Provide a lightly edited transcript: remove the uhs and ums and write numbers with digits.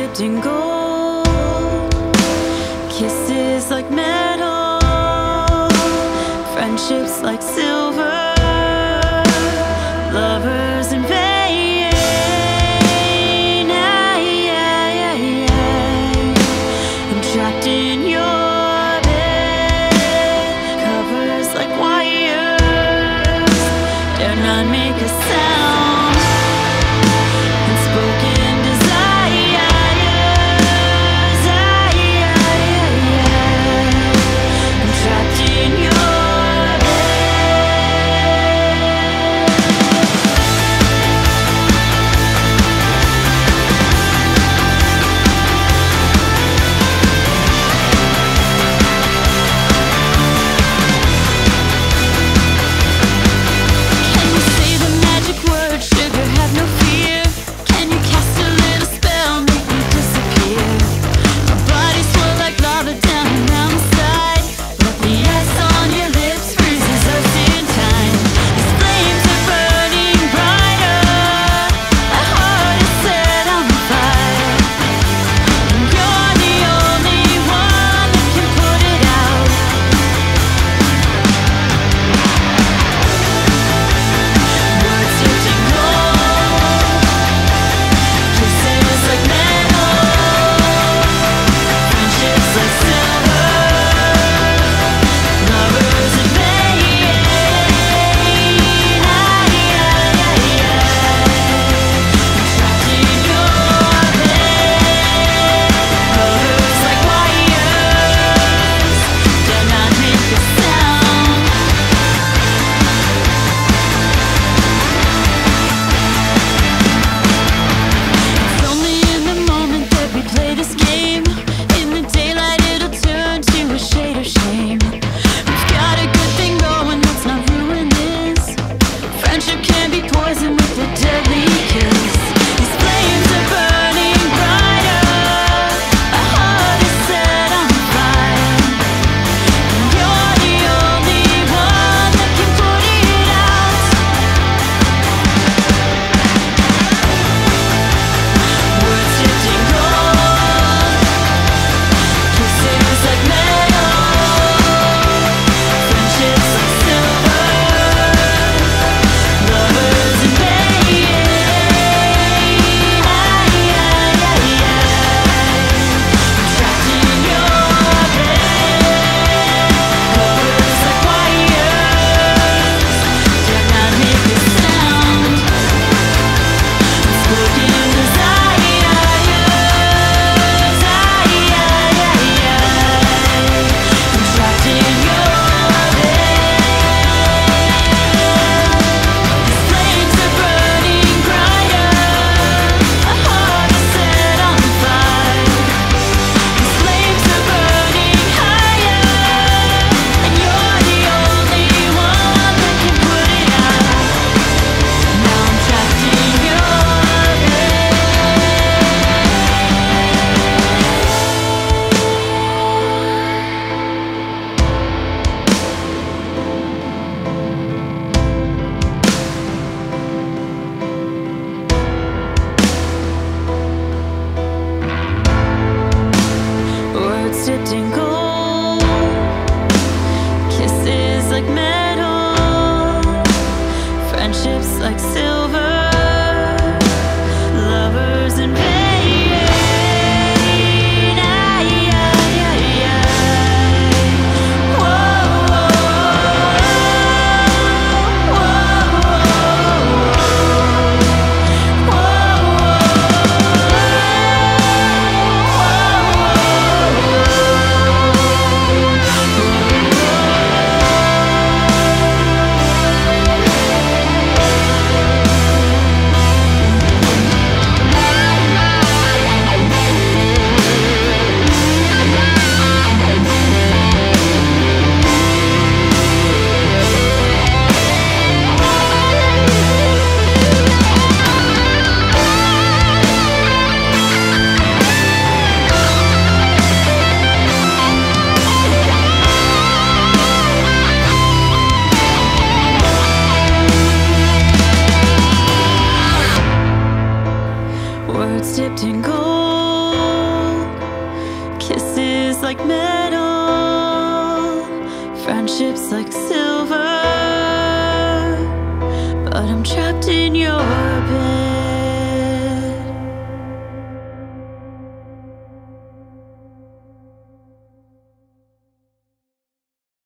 dipped in gold, kisses like metal, friendships like silver, lovers in vain. I'm trapped in your bed, covers like wires, dare not make a sound. Unspoken desires, I'm trapped in your dipped in gold, kisses like metal, friendships like silver, lovers in vain. Words dipped in gold, Lies like metal, friendships like silver, but I'm trapped in your